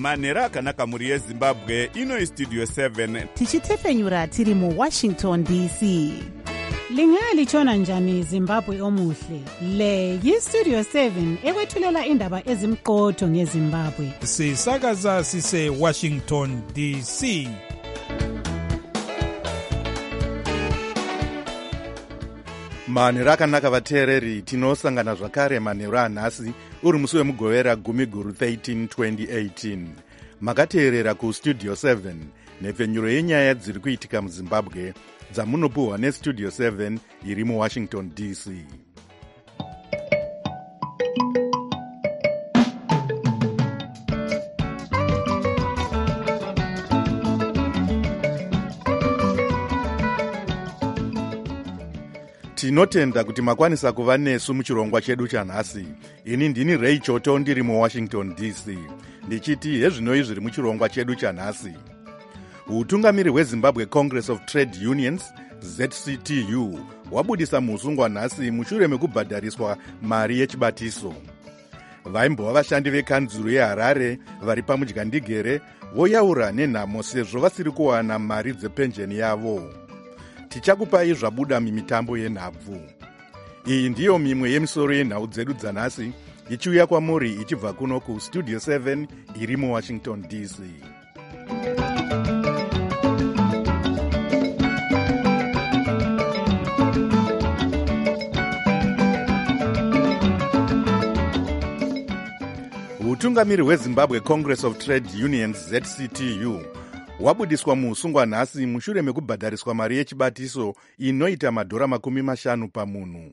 manhero akanaka mhuri yezimbabwe. Ino Studio 7 tichitefenyura tiri muWashington DC. Lingalitshona njani Zimbabwe omuhle? Le yiStudio 7 ekwethulela indaba ezimqotho ngeZimbabwe. Sisakaza sise Washington DC. Manhero akanaka vateereri, tinosangana zvakare manhero anhasi uri musi wemugovera 10 2018. Makateerera kuStudio 7 nhepfenyuro yenyaya dziri kuitika muZimbabwe dzamunopuhwa neStudio 7 iri muWashington DC. Tinotenda kuti makwanisa kuva nesu muchirongwa chedu chanhasi. Ini ndini Ray Choto ndiri muWashington DC. Ndichiti hezvinoi zviri muchirongwa chedu chanhasi. Utungamiri hweZimbabwe Congress of Trade Unions ZCTU wabudisa musungwa nhasi mushure mekubhadhariswa mari yechibatiso. Vaimbova vashandi vekanzuru yeHarare vari pamudyandigere voyaura nenhamo sezvo vasiri kuwana mari dzepenjeni yavo. Tichakupai zvabuda mimitambo yenhabvu. Iyi ndiyo mimwe yemisoro yenhau dzedu dzanhasi ichiuya kwamuri ichibva kuno kuStudio 7 iri muWashington DC. Utungamiri hweZimbabwe Congress of Trade Unions ZCTU wabudiswa muusungwa nhasi mushure mekubhadhariswa mari yechibatiso inoita $50 pamunhu.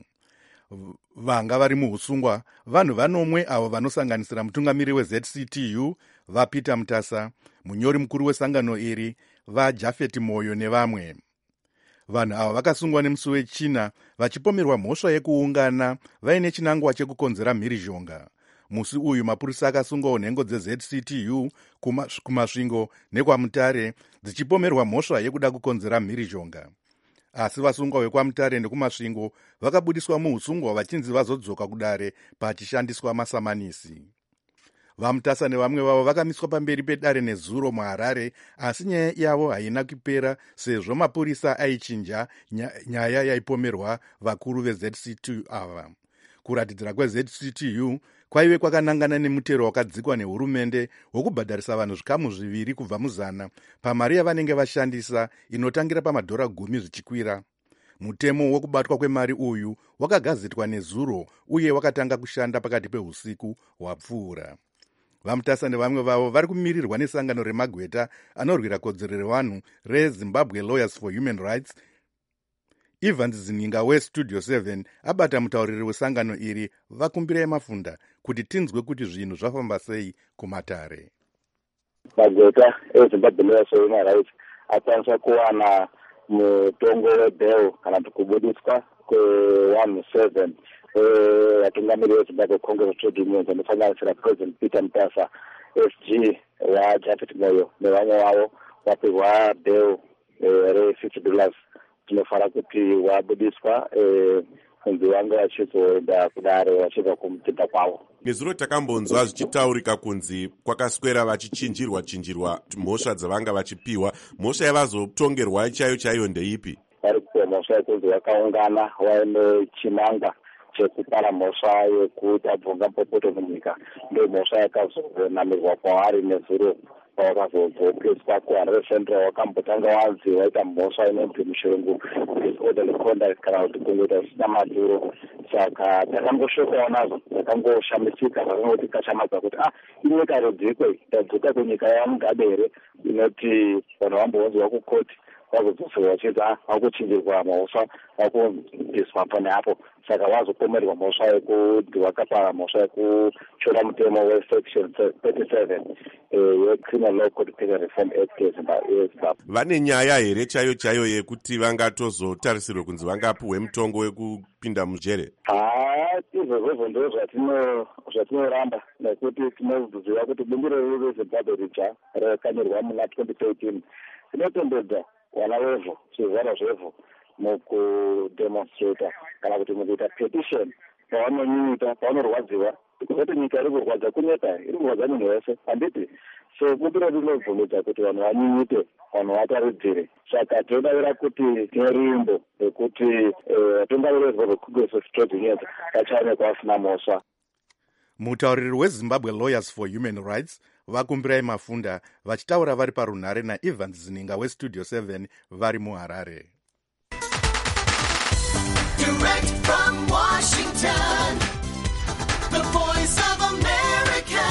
Vanga vari muusungwa vanhu vanomwe avo vanosanganisira mutungamiri weZCTU vaPeter Mutasa, munyori mukuru wesangano iri vaJafet Moyo nevamwe. Vanhu ava vakasungwa nemusi wechina vachipomerwa mhosva yekuungana vaine chinangwa chekukonzera mhirizhonga. Musi uyu mapurisa akasungawo nhengo dzeZCTU kumasvingo nekwaMutare dzichipomerwa mhosva yekuda kukonzera mhirizhonga. Asi vasungwa vekwaMutare nekumasvingo vakabudiswa muusungwa vachinzi vazodzoka kudare pachishandiswa masamanisi. VaMutasa nevamwe vavo vakamiswa pamberi pedare nezuro muHarare, asi nyaya yavo haina kupera sezvo mapurisa aichinja nyaya yaipomerwa vakuru veZCTU ava. Kuratidzira kweZCTU kwaive kwakanangana nemutero wakadzikwa nehurumende wokubhadharisa vanhu zvikamu 2 kubva muzana pamari yavanenge vashandisa inotangira $10 zvichikwira. Mutemo wokubatwa kwemari uyu wakagazitwa nezuro uye wakatanga kushanda pakati pehusiku hwapfuura. VaMutasa nevamwe vavo vari kumirirwa nesangano remagweta anorwira kodzero revanhu reZimbabwe Lawyers for Human Rights. Evans Zininga weStudio 7 abata mutauriri wesangano iri vakumbirai mafunda kuti tinzwe kuti zvinhu zvafamba sei kumatare. Magweta eZimbabwe Lawyers for Human Rights akwanisa kuwana mutongo webheo kana kuti kubudiswa kwe-107 vatungamiri veZimbabwe Congress of Trade Unions anosanganisira President Peter Mutasa, SG waJafet Moyo nevamwe vavo vapihwa bheo $50. Tinofara kuti wabudiswa kunzi vanga vachizoenda kudare vachibva kumutinda kwavo. Nezuro takambonzwa zvichitaurika kunzi kwakaswera vachichinjirwa mhosva dzavanga vachipiwa. Mhosva yavazotongerwa chaiyo ndeipi? Vari kupiwa mhosva yekunzi vakaungana vaine chinangwa chekupara mhosva yekuti abvunga popoto munyika. Ndio mhosva yakazonamirwa kwavari nezuro pavakazobviswa kuHarare Central wakambotanga wanzi waita mhosva inonzi muchirungu disorderly conduct kana kuti kungoita zvisina maturo. Saka takangoshokawo nazvo, takangoshamisika, takangoti kashamadza kuti inyika redzikwe tadzoka kunyika yaMugabe here inoti vanhu vambonzwa kukoti vazodzoserwa vachiti vakuchinjirwa mhosva vakubviswa pane apo. Saka vazopomerwa mhosva yekuti vakapara mhosva yekuchora mutemo wesection 37 yeCriminal Law Code Penal Reform Act yeZimbabwe. Vane nyaya here chaiyo yekuti vangatozotarisirwe kunzi vangapuhwe mutongo wekupinda mujere? Izvozvo ndo zvatinoramba nekuti tinoziva kuti bumbiro reZimbabwe ritsva rakanyorwa muna 2013 rinotendedza vana vevhu zvizvarwa zvevhu mukudemonstrata kana kuti mukuita petition pavanonyunyuta, pavanorwadziwa kuti nyika iri kurwadza kunyepa, iri kurwadza munhu wese, handiti? So bukiro rinobvumidza kuti vanhu vanyunyute, vanhu vataridzire. Saka tinodavira kuti nerimbo rekuti vatungamiriri veCongress of Trade Unions vachaonekwa vasina mhosva. Mutauriri weZimbabwe Lawyers for Human Rights vakumbirai Mafunda vachitaura vari parunhare naEvans Zininga weStudio 7 vari muHarare. Direct from Washington, the voice of America,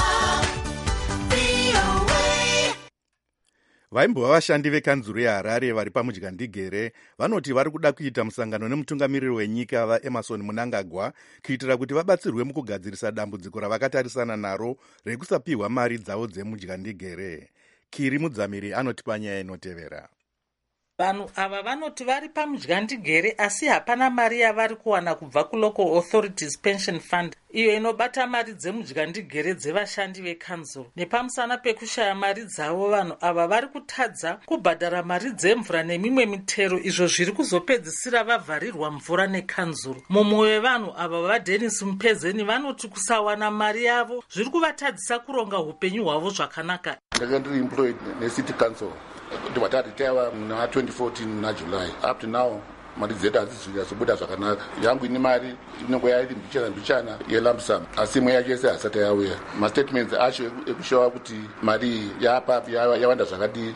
VOA. Vaimbova vashandi vekanzuru yeHarare vari pamudyandigere vanoti vari kuda kuita musangano nemutungamiriri wenyika vaEmerson Mnangagwa kuitira kuti vabatsirwe mukugadzirisa dambudziko ravakatarisana naro rekusapihwa mari dzavo dzemudyandigere. Kiri Mudzamiri anoti panyaya inotevera. Vanhu ava vanoti vari pamudyandigere asi hapana mari yavari kuwana kubva kuLocal Authorities Pension Fund, iyo inobata mari dzemudyandigere dzevashandi vekanzuru. Nepamusana pekushaya mari dzavo, vanhu ava vari kutadza kubhadhara mari dzemvura nemimwe mitero, izvo zviri kuzopedzisira vavharirwa mvura nekanzuru. Mumwe wevanhu ava vaDennis Mpezeni vanoti kusawana mari yavo zviri kuvatadzisa kuronga upenyu hwavo zvakanaka. Ndakandiri employed neCity Council kuti vataritaiva muna 2014 muna July. Up to now mari dzedu hadzizobuda zvakanaka. Yangu ine mari inenge yairi mbichana yelump sum, asi imwe yacho yese hasati yauya. Mastatements acho ekushowa kuti mari yapapi yawanda zvakadii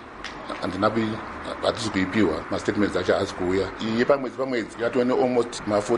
hatisi kuipiwa. Mastatements acho haasi kuuya. Iyi pamwedzi yatove nealmost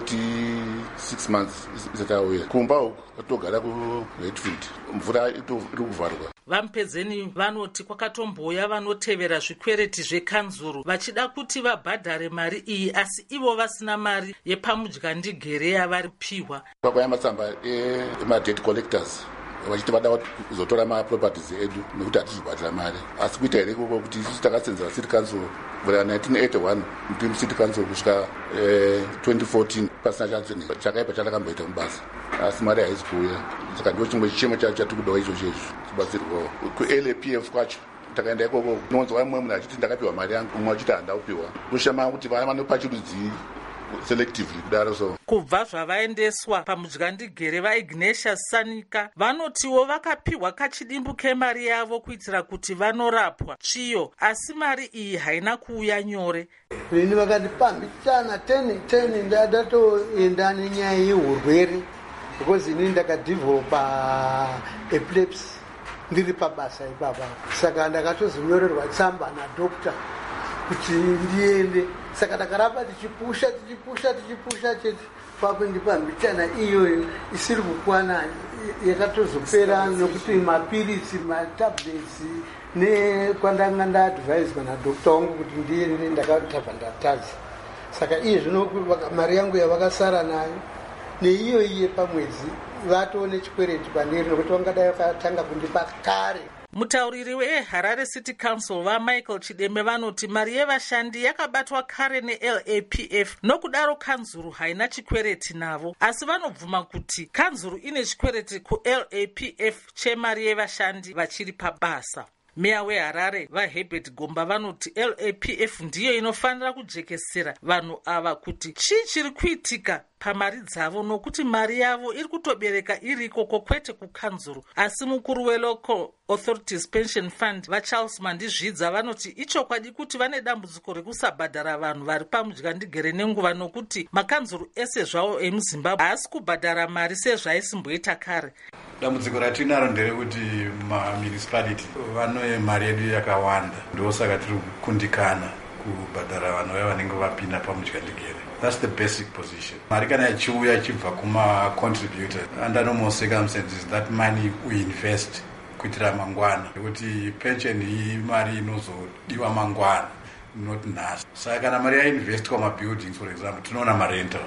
46 months isati yauya. Kumba uku kwatogara kuRedfield mvura iri kuvharwa. Vampezeni vanoti kwakatomboya vanotevera zvikwereti zvekanzuru vachida kuti vabhadhare mari iyi, asi ivo vasina mari yepamudyandigere yavari kupiwa. Kwakauya matsamba ema-debt collectors vachiti vada kuzotora maproperties edu nekuti hatizobhadhara mari. Asi kuita here ikoko kuti isusu takasenzera City Council kubvira 1981 mupindu City Council kusvika 2014 pasina chakaipa chatakamboita mubasa, asi mari haisi kuuya. Saka ndo chimwe chichemo chatiri kudawo ichocho kubatsirwawo. KuLAPF kwacho takaenda ikoko nonzwa mumwe munhu achiti ndakapiwa mari yangu, umwe achiti handaupiwa. Kushama kuti vana vanopa chirudzii selectively kudaro. So kubva zvavaendeswa pamudyandigere vaIgnatius Sanika vanotiwo vakapiwa kachidimbu kemari yavo kuitira kuti vanorapwa tsviyo, asi mari iyi haina kuuya nyore. Ini vakandipambidzana 10 ndatoenda nenyaya yeurwere because ini ndakadevelopa epilepsy ndiri pabasa ipapa. Saka ndakatozonyorerwa tsamba nadokta kuti ndiende. Saka takaramba tichipusha chete kwakundipambidzana iyoyo isiri kukwana, yakatozopera nokuti mapirisi matablets nekwandanga ndaadviswa nadokta wangu kuti ndiende ndakatabva ndatadza. Saka iye zvino mari yangu yavakasara nayo neiyo iye pamwedzi vatone chikwereti pandiri nokuti vangadai vakatanga kundipa kare. Mutauriri weHarare City Council vaMichael Chideme vanoti mari yevashandi yakabatwa kare neLAPF, nokudaro kanzuru haina chikwereti navo, asi vanobvuma kuti kanzuru ine chikwereti kuLAPF chemari yevashandi vachiri pabasa. Meya weHarare vaHerbert Gomba vanoti LAPF ndiyo inofanira kujekesera vanhu ava kuti chii chiri kuitika pamari dzavo, nokuti mari yavo iri kutobereka iriko kwete kukanzuru. Asi mukuru weLocal Authorities Pension Fund vaCharles Mandizvidza vanoti ichokwadi kuti vane dambudziko rekusabhadhara vanhu vari pamudyandigere nenguva, nokuti makanzuru ese zvawo emuZimbabwe haasi kubhadhara mari sezvaisimboita kare. Dambudziko ratinaro nderekuti mamunicipality vane mari yedu yakawanda, ndosaka tiri kukundikana kubhadhara vanhu vaya vanenge vapinda pamudyandigere. That's the basic position. Mari kana ichiuya ichibva kuma-contributor, under normal circumstances that money we invest kuitira mangwana, nekuti pension iyi mari inozodiwa mangwana, not nhasi. Saka kana mari yainvestwa mabuildings, for example, tinoona marental,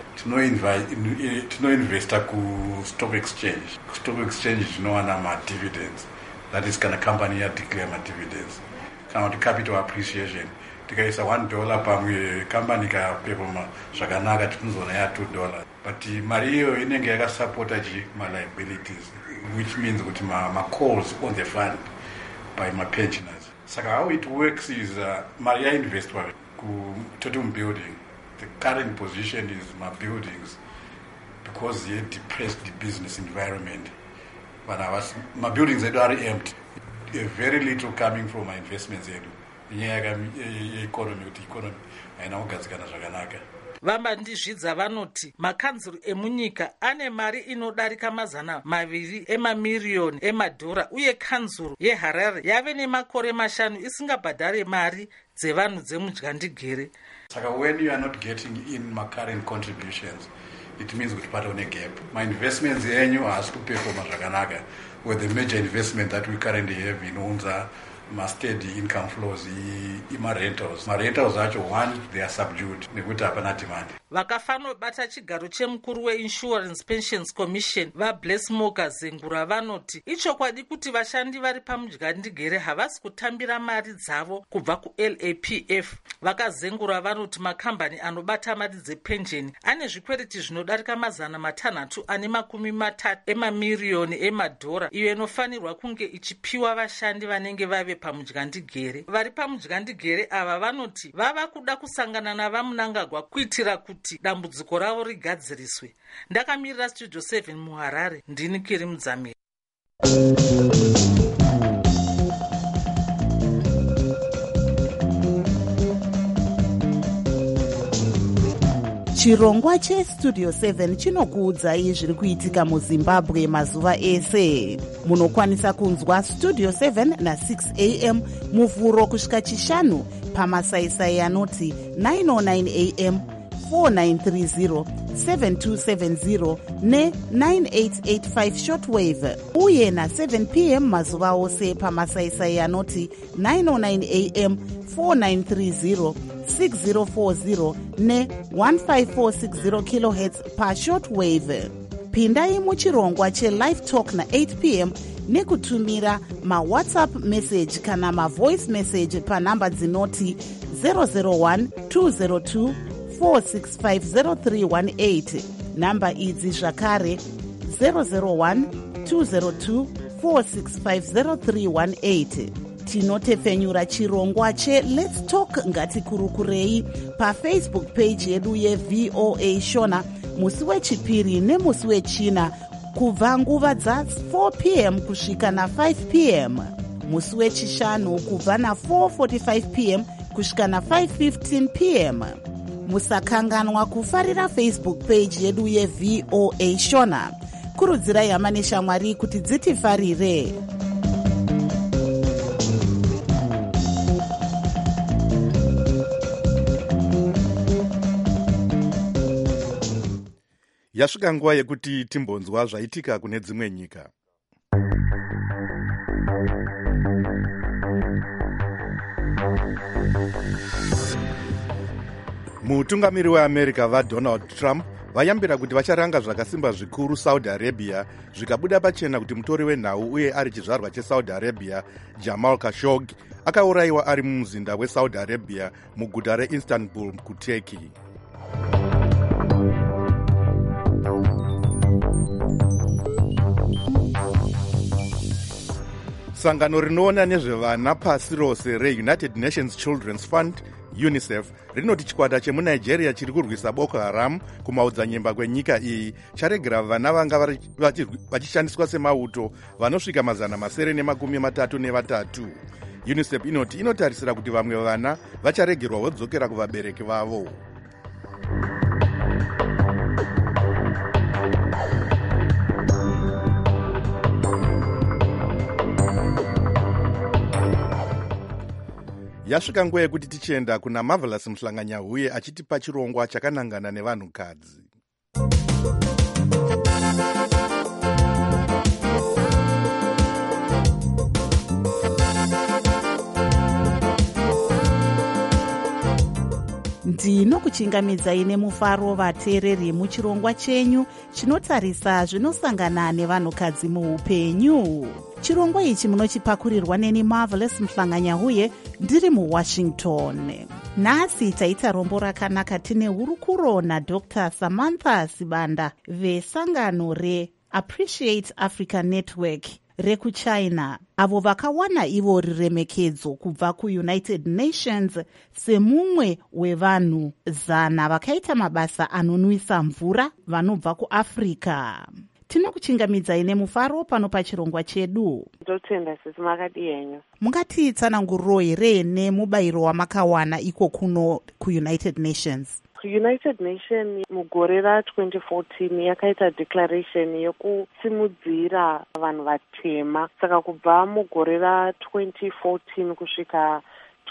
tinoinvesta kustock exchange. Stock exchange tinowana madividends, that is kana company yadeclare madividends. Kana kuti capital appreciation, tikaisa $1 pamwe company kaperforma zvakanaka tinozoona ya$2, but mari iyo inenge yakasupporta ma-liabilities, which means kuti ma-calls on the fund by ma-pensioners. Saka how it works is mari yainvestwa kutotem building. The current position is ma-buildings, because ye depressed the business environment, my buildings are empty. Very little coming from my investments edu. Economy haina kugadzikana zvakanaka. Vambandizvidza vanoti makanzuru emunyika ane mari inodarika $200 emamiriyoni emadhora uye kanzuru yeHarare yave nemakore 5 isingabhadhare mari dzevanhu dzemudyandigere. Saka when you are not getting in my current contributions, it means kuti patone gap. My investments yenyu haasi kuperforma zvakanaka with the major investment that we currently have in Unza. Steady income flows rentals. My rentals acho, one, they are subdued nekuti hapana demand. Vakafanobata chigaro chemukuru weInsurance Pensions Commission vaBless Moka Zengura vanoti ichokwadi kuti vashandi vari pamudyandigere havasi kutambira mari dzavo kubva kuLAPF. Vakazengura vanoti makambani anobata mari dzepensheni ane zvikwereti zvinodarika $630 emamiriyoni emadhora iyo inofanirwa kunge ichipiwa vashandi vanenge vave pamudyandigere. Vari pamudyandigere ava vanoti vava kuda kusangana navamunangagwa kuitira kuti dambudziko ravo rigadziriswe. Ndakamirira Studio 7 muHarare, ndini Kiri Mudzamiri. Chirongwa cheStudio 7 chinokuudzai zviri kuitika muZimbabwe mazuva ese. Munokwanisa kunzwa Studio 7 na6 am muvhuro kusvika chishanu pamasaisai anoti 909 am, 4930, 7270 ne9885 shortwave uye na7 pm mazuva ose pamasaisai anoti 909 am, 4930, 6040 ne1546 kHz pashortwave. Pindai muchirongwa chelive talk na8 pm nekutumira mawhatsapp message kana mavoice message panhamba dzinoti 001 202 4650318. Namba idzi zvakare 001 202 4650318. Tinotepfenyura chirongwa cheLet's Talk ngatikurukurei paFacebook page yedu yeVOA Shona musi wechipiri nemusi wechina kubva nguva dza4 pm kusvika na5 pm, musi wechishanu kubva na4:45 pm kusvika na5:15 pm. Musakanganwa kufarira Facebook page yedu yeVOA Shona. Kurudzirai hama neshamwari kuti dzitifarire. Yasvika nguva yekuti timbonzwa zvaitika kune dzimwe nyika. Mutungamiri weAmerica vaDonald Trump vayambira kuti vacharanga zvakasimba zvikuru Saudi Arabia zvikabuda pachena kuti mutori wenhau uye ari chizvarwa cheSaudi Arabia Jamal Khashoggi akaurayiwa ari mumuzinda weSaudi Arabia muguta reIstanbul kuTurkey. Sangano rinoona nezvevana pasi rose reUnited Nations Children's Fund UNICEF rinoti chikwata chemunigeria chiri kurwisa Boko Haram kumaodzanyemba kwenyika iyi charegera vana vanga vachishandiswa semauto vanosvika 933. UNICEF inoti inotarisira kuti vamwe vana vacharegerwa vodzokera kuvabereki vavo. Yasvika nguva yekuti tichienda kuna Marvelous Mhlanganyahuye achitipa chirongwa chakanangana nevanhukadzi. Ndinokuchingamidzai nemufaro vateereri muchirongwa chenyu chinotarisa zvinosangana nevanhukadzi muupenyu. Chirongwa ichi munochipakurirwa neni Marvelous Mhlanganyahuye ndiri muWashington. Nhasi taita rombo rakanaka tine hurukuro naDr. Samantha Sibanda vesangano reAppreciate Africa Network rekuChina, avo vakawana ivo riremekedzo kubva kuUnited Nations semumwe wevanhu 100 vakaita mabasa anonwisa mvura vanobva kuAfrica. tinokuchingamidzai nemufaro pano pachirongwa chedu. Ndotenda sisi makadi yenyu. Mungatitsananguriro here nemubayiro wamakawana iko kuno kuUnited Nations? United Nations mugore ra2014 yakaita declaration yekusimudzira vanhu vatema. Saka kubva mugore ra2014 kusvika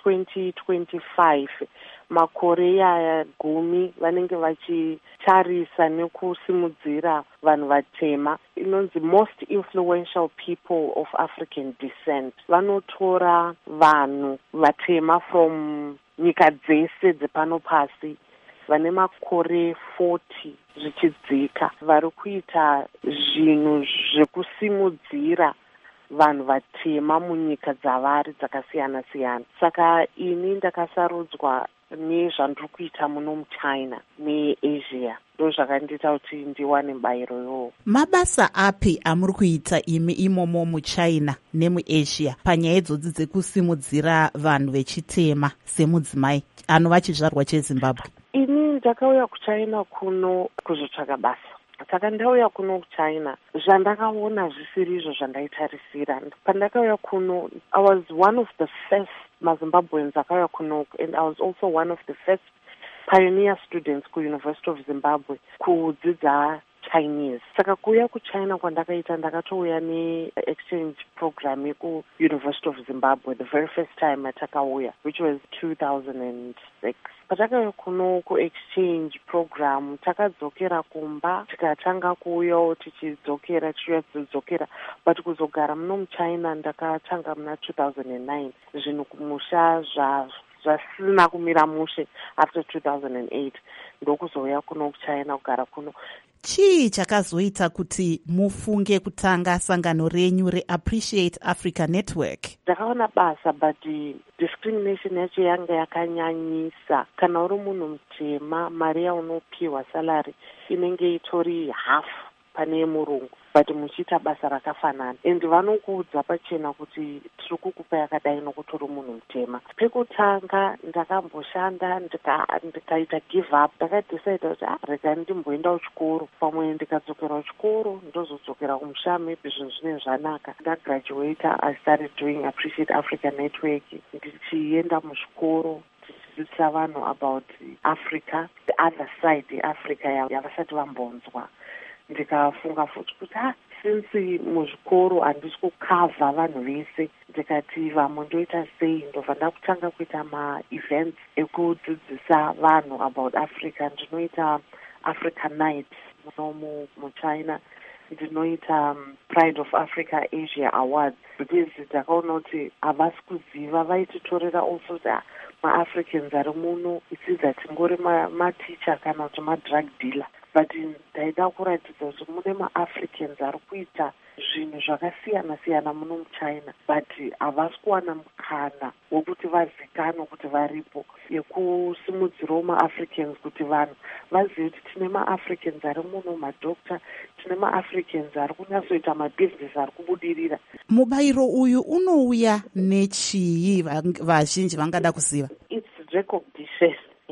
2025 makore aya 10 vanenge vachitarisa nekusimudzira vanhu vatema. Inonzi most influential people of African descent. Vanotora vanhu vatema from nyika dzese dzepano pasi vane makore 40 zvichidzika vari kuita zvinhu zvekusimudzira vanhu vatema munyika dzavari dzakasiyana siyana. Saka ini ndakasarudzwa nezvandiri kuita muno muChina neAsia. Ndo zvakandiita kuti ndiwane mubayiro iwowo. Mabasa api amuri kuita imi imomo muChina nemuAsia panyaya idzodzi dzekusimudzira vanhu vechitema semudzimai anova chizvarwa cheZimbabwe? Ini ndakauya kuChina kuno kuzotsvaka basa. Saka ndauya kuno kuChina zvandakaona zvisiri izvo zvandaitarisira. Pandakauya kuno, I was one of the first maZimbabweans akauya kuno, and I was also one of the first pioneer students kuUniversity of Zimbabwe kudzidza Chinese. Saka kuuya kuChina kwandakaita ndakatouya ne-exchange program yeku-University of Zimbabwe the very first time atakauya, which was 2006. Patakauya kuno ku-exchange program takadzokera kumba tikatanga kuuyawo tichidzokera but kuzogara muno muChina ndakatanga muna 2009 zvinhu kumusha zvasina kumira mushe. After 2008 ndokuzouya kuno kuChina kugara kuno. Chii chakazoita kuti mufunge kutanga sangano renyu reAppreciate Africa Network? Ndakaona basa, but discrimination yacho yanga yakanyanyisa. Kana uri munhu mutema, mari yaunopiwa salary inenge itori half pane murungu, but muchiita basa rakafanana. And vanokuudza pachena kuti tiri kukupa yakadai nokuti uri munhu mutema. Pekutanga ndakamboshanda ndikaita give up. Ndakadecide kuti rega ndimboenda kuchikoro. Pamwe ndikadzokera kuchikoro ndozodzokera kumusha, maybe zvinhu zvinenge zvanaka. Ndagraduata, I started doing Appreciate Africa Network. Ndichienda muzvikoro tichidzidzisa vanhu about Africa, the other side yeAfrica yavasati vambonzwa. Ndikafunga futi kuti since muzvikoro handisi kukavha vanhu vese, ndikati vamwe ndoita sei. Ndobva ndakutanga kuita ma-events ekudzidzisa vanhu about Africa. Ndinoita Africa Nights muChina. Ndinoita Pride of Africa Asia Awards, because ndakaona kuti havasi kuziva. Vaititorera also kuti ma-Africans ari muno isiza tingori ma-teacher kana kuti ma-drug dealer, but ndaida kuratidza kuti mune ma-Africans ari kuita zvinhu zvakasiyana siyana muno muChina, but havasi kuwana mukana wokuti vazikanwe kuti varipo, yekusimudzirawo ma-Africans kuti vanhu vazive kuti tine ma-Africans ari muno, madokta, tine ma-Africans ari kunyatsoita mabhizinesi ari kubudirira. Mubayiro uyu unouya nechii vazhinji vangada kuziva? It's recognition.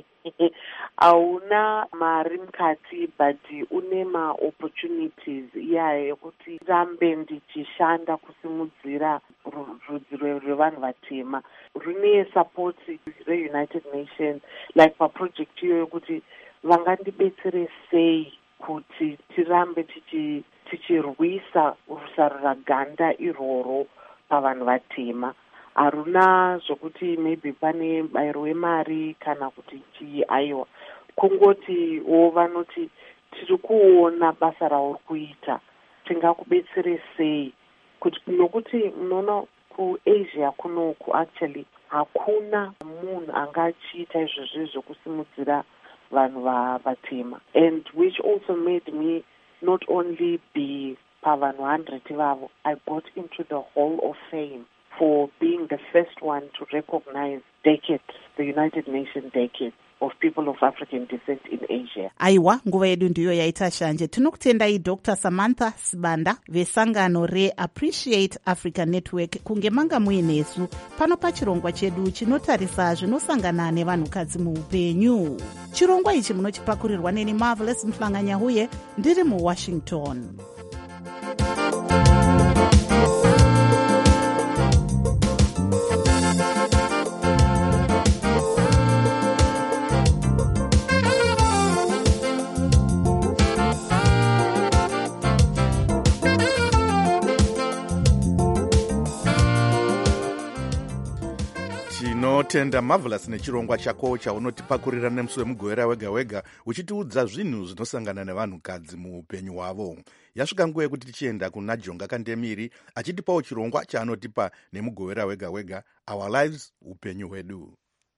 Hauna mari mukati, but une ma-opportunities iyayo yekuti rambe ndichishanda kusimudzira rudzi rwevanhu vatema. Rune support reUnited Nations, like paproject iyo yokuti vangandibetsere sei kuti tirambe tichirwisa rusaruraganda iroro pavanhu vatema. Haruna zvokuti maybe pane bayiro wemari kana kuti chii, aiwa. Kungoti vanoti tiri kuona basa rauri kuita, tingakubetsere sei, kuti nokuti munoona kuAsia kunoku actually hakuna munhu angachiita izvozvo zvokusimudzira vanhu vatema, and which also made me not only be pavanhu 100 vavo, I got into the Hall of Fame for being the first one to recognize decade, the United Nations decade of people of African descent in Asia. Aiwa, nguva yedu ndiyo yaita shanje. Tinokutendai Dr. Samantha Sibanda vesangano reAppreciate Africa Network kunge manga muinesu pano pachirongwa chedu chinotarisa zvinosangana nevanhukadzi muupenyu. Chirongwa ichi munochipakurirwa neni Marvelous Mhlanganya huye ndiri muWashington. tinotenda Marvelous nechirongwa chako chaunotipakurira nemusi wemugowera wega wega uchitiudza zvinhu zvinosangana nevanhukadzi muupenyu hwavo. Yasvika nguva yekuti tichienda kuna Jonga Kandemiri achitipawo chirongwa chaanotipa nemugowera wega wega, Our Lives, upenyu hwedu.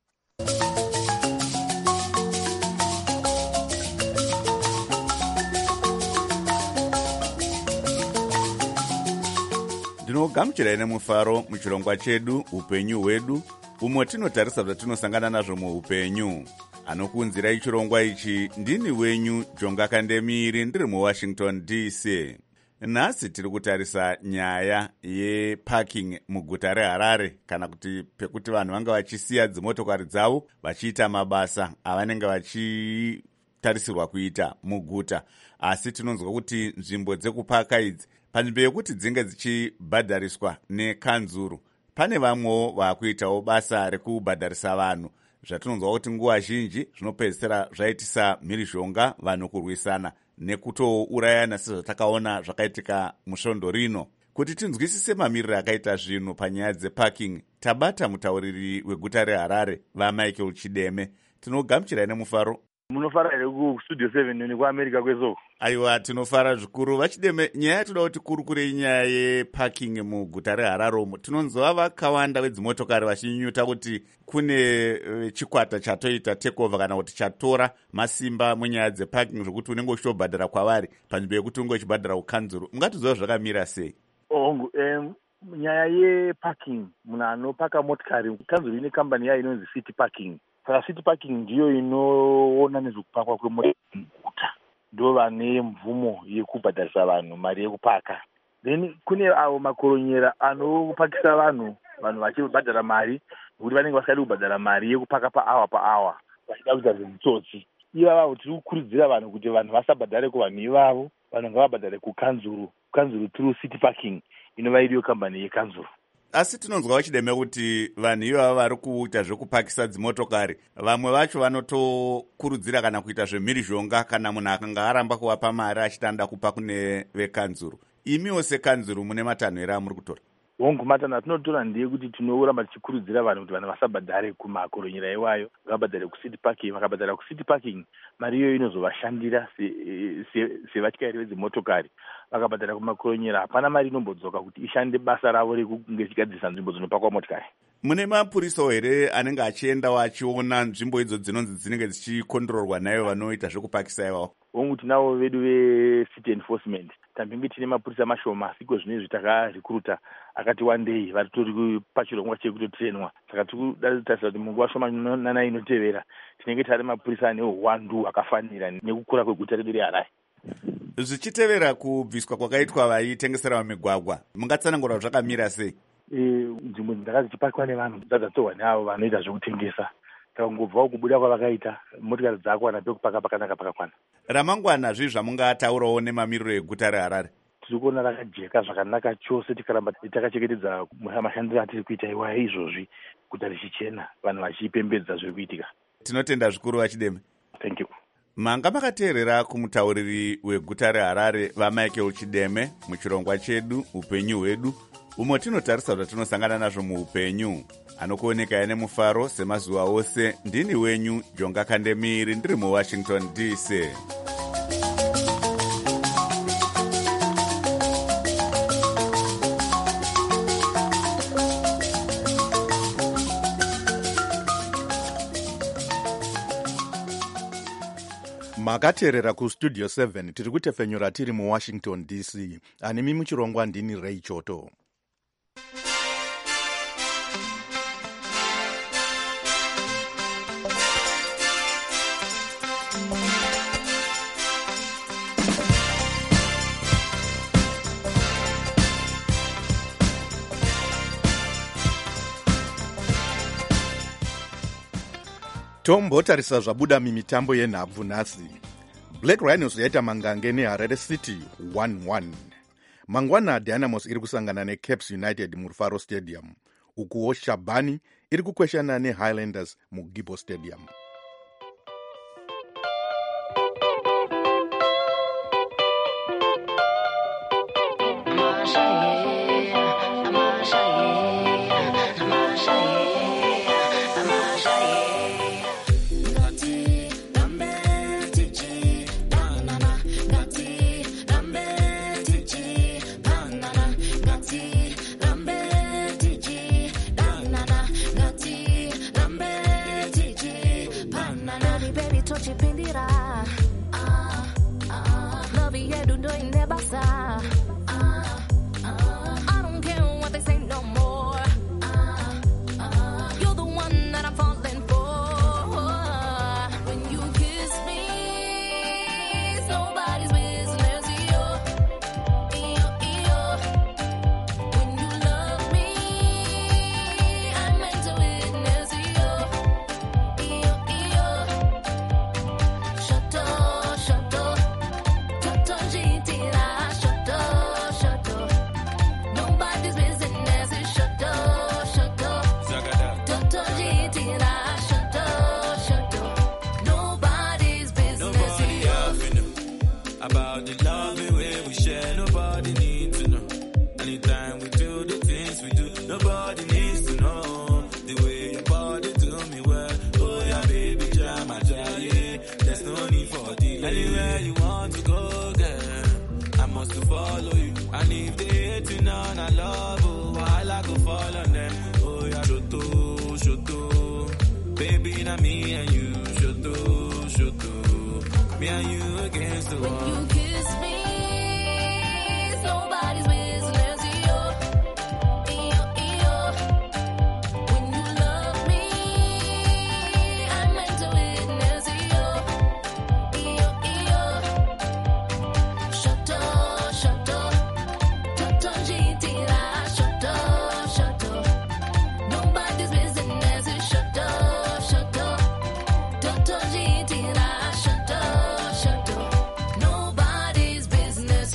Ndinogamuchirai nemufaro muchirongwa chedu upenyu hwedu, umwe tinotarisa zvatinosangana nazvo muupenyu. Anokuunzirai chirongwa ichi ndini wenyu Jonga Kandemiri, ndiri muWashington DC. Nhasi tiri kutarisa nyaya yeparking muguta reHarare, kana kuti pekuti vanhu vanga vachisiya dzimotokari dzavo vachiita mabasa avanenge vachitarisirwa kuita muguta. Asi tinonzwa kuti nzvimbo dzekupaka idzi, panzvimbo yekuti dzinge dzichibhadhariswa nekanzuru, pane vamwewo vakuitawo basa rekubhadharisa vanhu. Zvatinonzwa kuti nguva zhinji zvinopedzisira zvaitisa mhirizhonga vanhu kurwisana nekutourayana sezvatakaona zvakaitika musvondo rino. Kuti tinzwisise mamiriro akaita zvinhu panyaya dzeparking, tabata mutauriri weguta reHarare vaMichael Chideme. Tinogamuchirai nemufaro. Munofara here kustudio 7 nekuAmerica kwezoko? Aiwa, tinofara zvikuru. Vachideme, nyaya yatoda kuti kurukurei nyaya yeparking muguta reHarare umo. Tinonzwa vakawanda vedzimotokari vachinyuta kuti kune chikwata chatoita takeover kana kuti chatora masimba munyaya dzeparking, zvokuti unenge uchitobhadhara kwavari panzvimbo yekuti unge uchibhadhara kukanzuru. Mungatiziva zvakamira sei? Nyaya yeparking, munhu anopaka motikari, kanzuru ine kambani yayo inonzi City Parking. Saka City Parking ndiyo inoona nezvekupakwa kwemotokari muguta, ndo vane mvumo yekubhadharisa vanhu mari yekupaka. Then kune avo makoronyera anopakisa vanhu vachibhadhara mari nekuti vanenge vasingadi kubhadhara mari yekupaka paawa vachida kuita zvemitsotsi. Ivavo tiri kukurudzira vanhu kuti vanhu vasabhadhare kuvanhu ivavo, vanhu ngavabhadhare kukanzuru through City Parking inova iriyo kambani yekanzuru. Asi tinonzwa vachideme kuti vanhu ivava vari kuita zvekupakisa dzimotokari, vamwe vacho vanotokurudzira kana kuita zvemhirizhonga kana munhu akanga aramba kuvapa mari achitanda kupa kune vekanzuru. Imiwo sekanzuru mune matanho here amuri kutora? Matanho atinotora ndeyekuti tinoramba tichikurudzira vanhu kuti vanhu vasabhadhare kumakoronyera iwayo, ngavabhadhare kuCity Parking. Vakabhadhara kuCity Parking, mari iyoyo inozovashandira sevatyairi vedzimotokari. Vakabhadhara kumakoronyera, hapana mari inombodzoka kuti ishande basa ravo rekunge chigadzirisa nzvimbo dzinopakwa motikari. Mune mapurisawo here anenge achiendawo achiona nzvimbo idzo dzinonzi dzinenge dzichikondororwa nayo vanoita zvekupakisa ivavo? Tinavo vedu veCity Enforcement. Tambinge tine mapurisa mashoma, siko zvinezvi takarikuruta akati wandei vari tori pachirongwa chekutotirenwa. Saka tikutarisa kuti munguva shoma inotevera tinenge tari mapurisa ane uwandu hwakafanira nekukura kweguta redu reHarare. Zvichitevera kubviswa kwakaitwa vaitengesera mumigwagwa, mungatsanangura zvakamira sei? Nzvimbo dzanga dzichipakwa nevanhu dzadzatorwa neavo vanoita zvekutengesa. Saka ngobvawo kubuda kwavakaita, motikari dzakuwana pekupaka pakanaka pakakwana. Ramangwana zvii zvamungataurawo nemamiriro eguta reHarare? Tiri kuona rakajeka zvakanaka chose, tikaramba takachengetedza mashandiro atiri kuita iwayo izvozvi, guta richichena, vanhu vachipembedza zviri kuitika. Tinotenda zvikuru vachideme. Thank you. Manga makateerera kumutauriri weguta reHarare vaMichael Chideme muchirongwa chedu upenyu hwedu, umo tinotarisa zvatinosangana nazvo muupenyu. Anokuonekai nemufaro semazuva ose, ndini wenyu Jonga Kandemiri, ndiri muWashington DC. Makateerera kustudio 7 tiri kutefenyura tiri muWashington DC. Animi muchirongwa ndini Ray Choto. Tombotarisa zvabuda mimitambo yenhabvu nhasi. Black Rhinos yaita mangange neHarare City 1-1. Mangwana Dynamos iri kusangana neCaps United muRufaro Stadium. Ukuwo Shabani iri kukweshana neHighlanders muGibo Stadium. shondo inebasa. I don't care what they say no more. You're the one that I'm falling for. When you kiss me, it's nobody's business. When you love me, I'm meant to witness. Shut up, shut up. Shut up, Gitira. Shut up, shut up. Nobody's business. Shut up, shut up. Shut up, Gitira. Shut up, shut up. Nobody's business. Nobody having them. About the love the way we share, nobody needs to know. Anytime we do the things we do, nobody needs to know. The way your body do me well, oh yeah baby, jama yeah. There's no need for delay. Anywhere you want to go, girl, I must follow you. And if they hate you now, I love you, I go fall on them. Oh yeah, shoto, shoto, baby, now me and you, shoto, shoto, me and you against the wall. When you kiss me, it's nobody's business. When you love me, I'm meant to witness. Shut up, shut up. Shut up, Gitira. Shut up, shut up. Nobody's business. Shut up, shut up. Shut up, Gitira. Shut up, shut up. Nobody's business.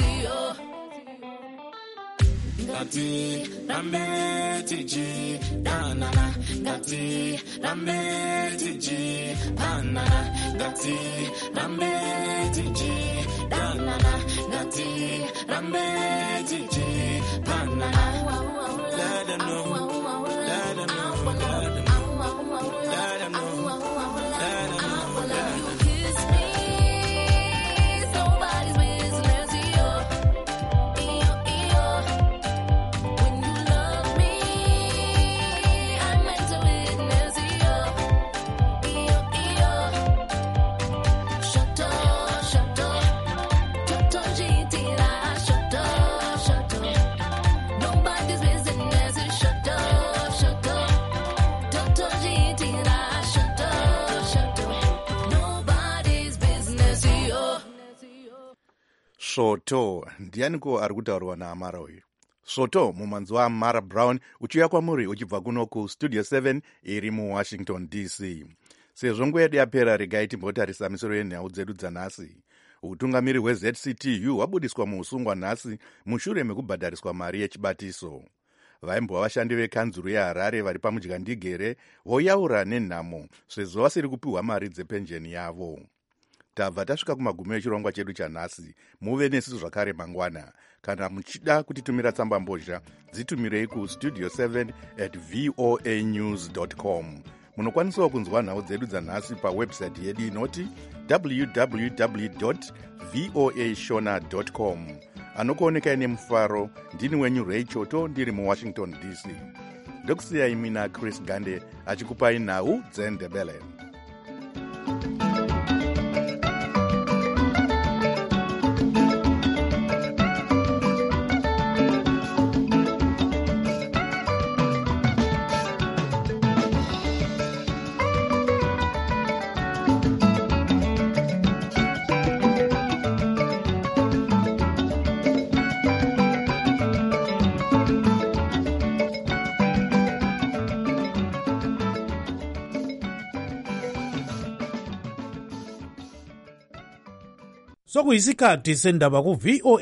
Gati, Rambeti G, Danana, Gati, Rambeti G, Banana, Gati, Rambeti G, Danana, Gati, Rambeti G, Banana. Let them know, let them know, let them know, let them know, let them know, let them know. Kiss me, it's nobody's business. When you love me, I'm meant to witness. Shut up, shut up. Shut up, Gitira. Shut up, shut up. Nobody's business. Shut up, shut up. Shut up, Gitira. Shut up, shut up. Nobody's business. svoto ndianiko ari kutaurwa naamara uyu? Svoto mumanzi waamara Brown uchiuya kwamuri uchibva kuno kustudio 7 iri muwashington DC. Sezvo nguva yedu yapera, regai timbotarisa misoro yenhau dzedu dzanhasi. Utungamiri hweZCTU hwabudiswa muusungwa nhasi mushure mekubhadhariswa mari yechibatiso. Vaimbova vashandi vekanzuru yeHarare vari pamudyandigere voyaura nenhamo sezvo vasiri kupiwa mari dzepenjeni yavo. Tabva tasvika kumagumo echirongwa chedu chanhasi. Muve nesu zvakare mangwana. Kana muchida kutitumira tsamba mbozha, dzitumirei kustudio 7@voanews.com. Munokwanisawo kunzwa nhau dzedu dzanhasi pawebsite yedu inoti www.voashona.com. Anokuonekai nemufaro, ndini wenyu Ray Choto, ndiri muWashington DC. Ndokusiyai mina Chris Gande achikupai nhau dzeNdebele. sokuyisikhathi sendaba ku-VOA